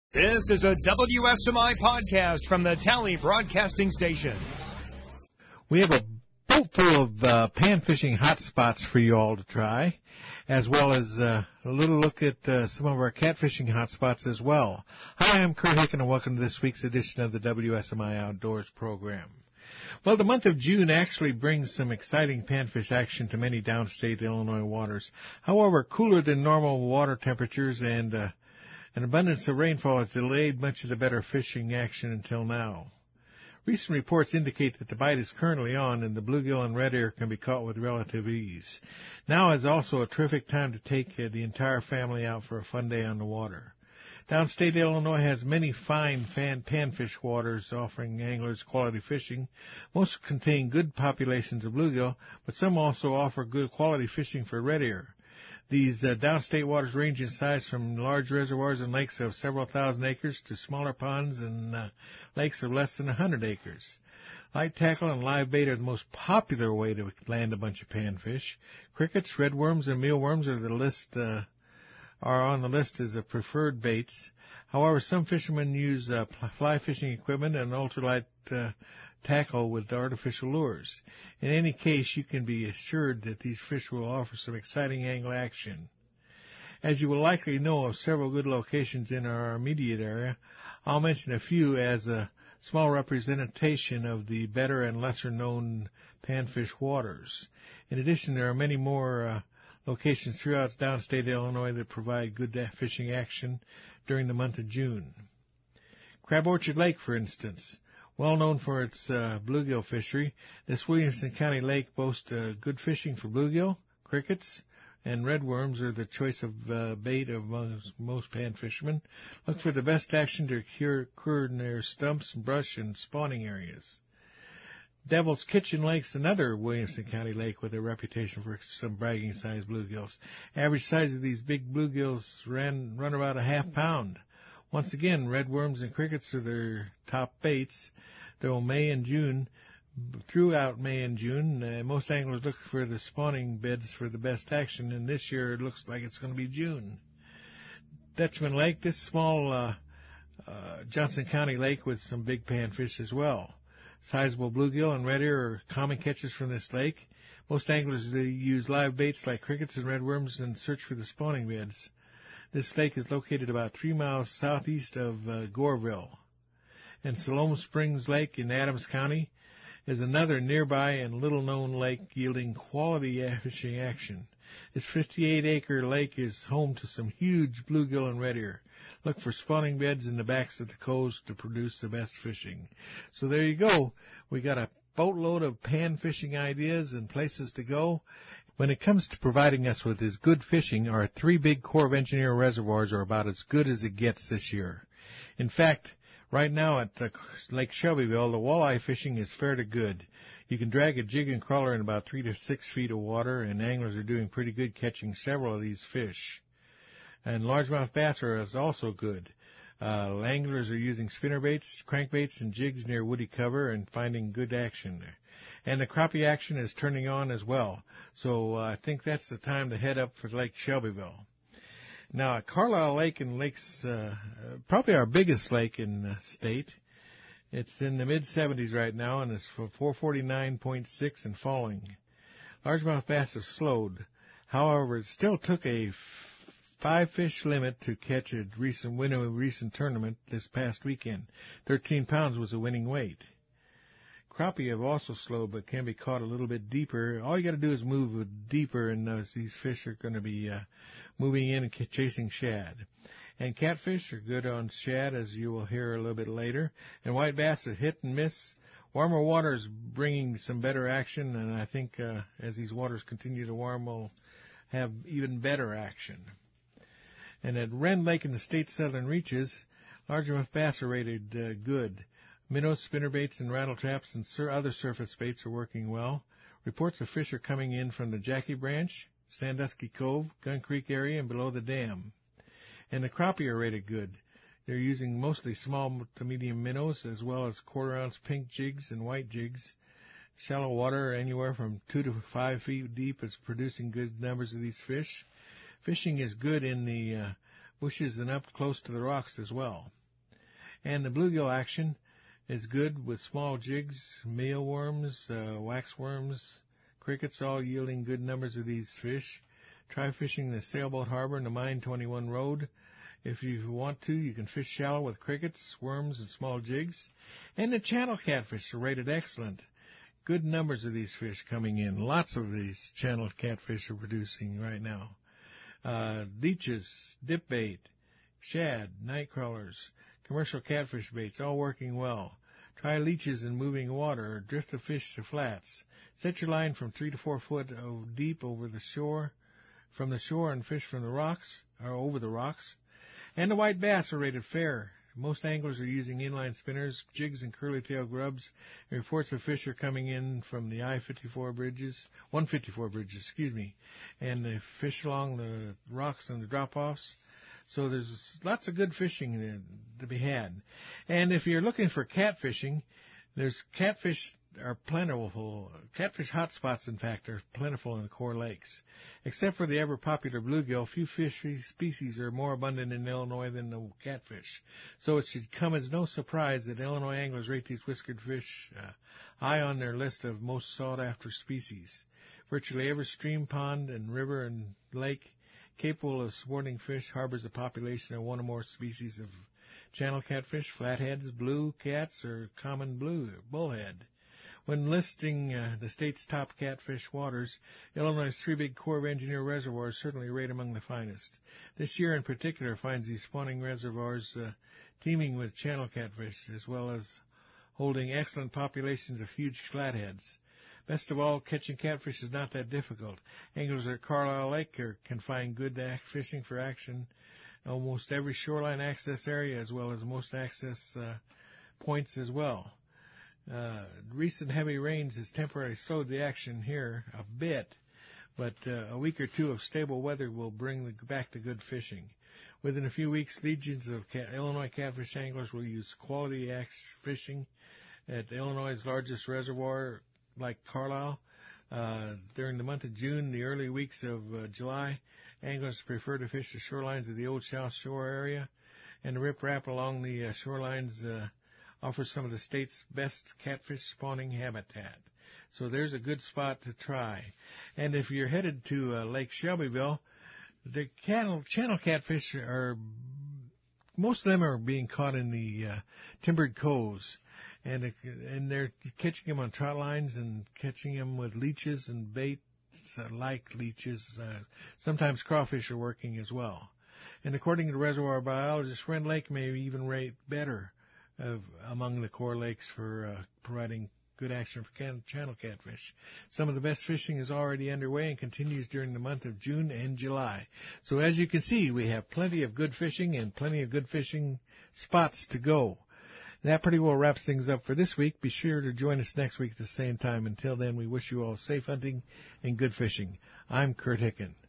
This is a WSMI podcast from the Tally Broadcasting Station. We have a boat full of pan fishing hot spots for you all to try, as well as a little look at some of our catfishing hot spots as well. Hi, I'm Kurt Hicken, and welcome to this week's edition of the WSMI Outdoors program. Well, the month of June actually brings some exciting panfish action to many downstate Illinois waters. However, cooler than normal water temperatures and an abundance of rainfall has delayed much of the better fishing action until now. Recent reports indicate that the bite is currently on and the bluegill and red ear can be caught with relative ease. Now is also a terrific time to take the entire family out for a fun day on the water. Downstate Illinois has many fine panfish waters offering anglers quality fishing. Most contain good populations of bluegill, but some also offer good quality fishing for red ear. These downstate waters range in size from large reservoirs and lakes of several thousand acres to smaller ponds and lakes of less than 100 acres. Light tackle and live bait are the most popular way to land a bunch of panfish. Crickets, redworms, and mealworms are on the list as the preferred baits. However, some fishermen use fly fishing equipment and ultralight tackle with artificial lures. In any case, you can be assured that these fish will offer some exciting angle action. As you will likely know of several good locations in our immediate area, I'll mention a few as a small representation of the better and lesser known panfish waters. In addition, there are many more locations throughout downstate Illinois that provide good fishing action during the month of June. Crab Orchard Lake, for instance, well known for its bluegill fishery, this Williamson County lake boasts good fishing for bluegill, crickets, and redworms are the choice of bait among most pan fishermen. Look for the best action to occur near stumps, brush, and spawning areas. Devil's Kitchen Lake's another Williamson County lake with a reputation for some bragging-sized bluegills. Average size of these big bluegills run about a half pound. Once again, redworms and crickets are their top baits. Throughout May and June, most anglers look for the spawning beds for the best action, and this year it looks like it's going to be June. Dutchman Lake, this small Johnson County lake with some big panfish as well. Sizable bluegill and red ear are common catches from this lake. Most anglers use live baits like crickets and redworms and search for the spawning beds. This lake is located about 3 miles southeast of Goreville. And Siloam Springs Lake in Adams County is another nearby and little-known lake yielding quality fishing action. This 58-acre lake is home to some huge bluegill and red ear. Look for spawning beds in the backs of the coves to produce the best fishing. So there you go. We got a boatload of pan fishing ideas and places to go. When it comes to providing us with this good fishing, our 3 big Corps of Engineer reservoirs are about as good as it gets this year. In fact, right now at Lake Shelbyville, the walleye fishing is fair to good. You can drag a jig and crawler in about 3 to 6 feet of water, and anglers are doing pretty good catching several of these fish. And largemouth bass are also good. Anglers are using spinnerbaits, crankbaits, and jigs near woody cover and finding good action there. And the crappie action is turning on as well. So I think that's the time to head up for Lake Shelbyville. Now, at Carlisle Lake and Lakes, probably our biggest lake in the state, it's in the mid-70s right now, and it's for 449.6 and falling. Largemouth bass have slowed. However, it still took a 5-fish limit to catch a recent tournament this past weekend. 13 pounds was the winning weight. Crappie have also slowed, but can be caught a little bit deeper. All you got to do is move deeper, and these fish are going to be moving in and chasing shad. And catfish are good on shad, as you will hear a little bit later. And white bass are hit and miss. Warmer water is bringing some better action, and I think as these waters continue to warm, we'll have even better action. And at Wren Lake in the state's southern reaches, largemouth bass are rated good. Minnows, spinnerbaits, and rattle traps and other surface baits are working well. Reports of fish are coming in from the Jackie Branch, Sandusky Cove, Gun Creek area, and below the dam. And the crappie are rated good. They're using mostly small to medium minnows as well as quarter-ounce pink jigs and white jigs. Shallow water, anywhere from 2 to 5 feet deep, is producing good numbers of these fish. Fishing is good in the bushes and up close to the rocks as well. And the bluegill action is good with small jigs, mealworms, waxworms, crickets, all yielding good numbers of these fish. Try fishing the Sailboat Harbor and the Mine 21 Road. If you want to, you can fish shallow with crickets, worms, and small jigs. And the channel catfish are rated excellent. Good numbers of these fish coming in. Lots of these channel catfish are producing right now. Leeches, dip bait, shad, night crawlers, commercial catfish baits, all working well. Try leeches in moving water or drift the fish to flats. Set your line from 3 to 4 foot deep over the shore, from the shore, and fish from the rocks or over the rocks. And the white bass are rated fair. Most anglers are using inline spinners, jigs, and curly-tail grubs. Reports of fish are coming in from the 154 bridges, and they fish along the rocks and the drop-offs. So there's lots of good fishing to be had. And if you're looking for catfishing, there's catfish are plentiful. Catfish hotspots, in fact, are plentiful in the core lakes. Except for the ever-popular bluegill, few fish species are more abundant in Illinois than the catfish. So it should come as no surprise that Illinois anglers rate these whiskered fish high on their list of most sought-after species. Virtually every stream, pond, and river and lake capable of supporting fish harbors a population of one or more species of channel catfish, flatheads, blue cats, or common bullhead. When listing the state's top catfish waters, Illinois' 3 big Corps of Engineer reservoirs certainly rate among the finest. This year in particular finds these spawning reservoirs teeming with channel catfish, as well as holding excellent populations of huge flatheads. Best of all, catching catfish is not that difficult. Anglers at Carlisle Lake can find good fishing for action almost every shoreline access area, as well as most access points as well. Recent heavy rains has temporarily slowed the action here a bit, but a week or two of stable weather will bring back the good fishing. Within a few weeks, legions of Illinois catfish anglers will use quality fishing at Illinois' largest reservoir, like Carlisle. During the month of June, the early weeks of July, anglers prefer to fish the shorelines of the Old South Shore area, and the riprap along the shorelines offers some of the state's best catfish spawning habitat. So there's a good spot to try. And if you're headed to Lake Shelbyville, the channel catfish most of them are being caught in the timbered coves. And they're catching them on trot lines and catching them with leeches and baits like leeches. Sometimes crawfish are working as well. And according to reservoir biologist, Friend Lake may even rate better among the core lakes for providing good action for channel catfish. Some of the best fishing is already underway and continues during the month of June and July. So as you can see, we have plenty of good fishing and plenty of good fishing spots to go. That pretty well wraps things up for this week. Be sure to join us next week at the same time. Until then, we wish you all safe hunting and good fishing. I'm Kurt Hicken.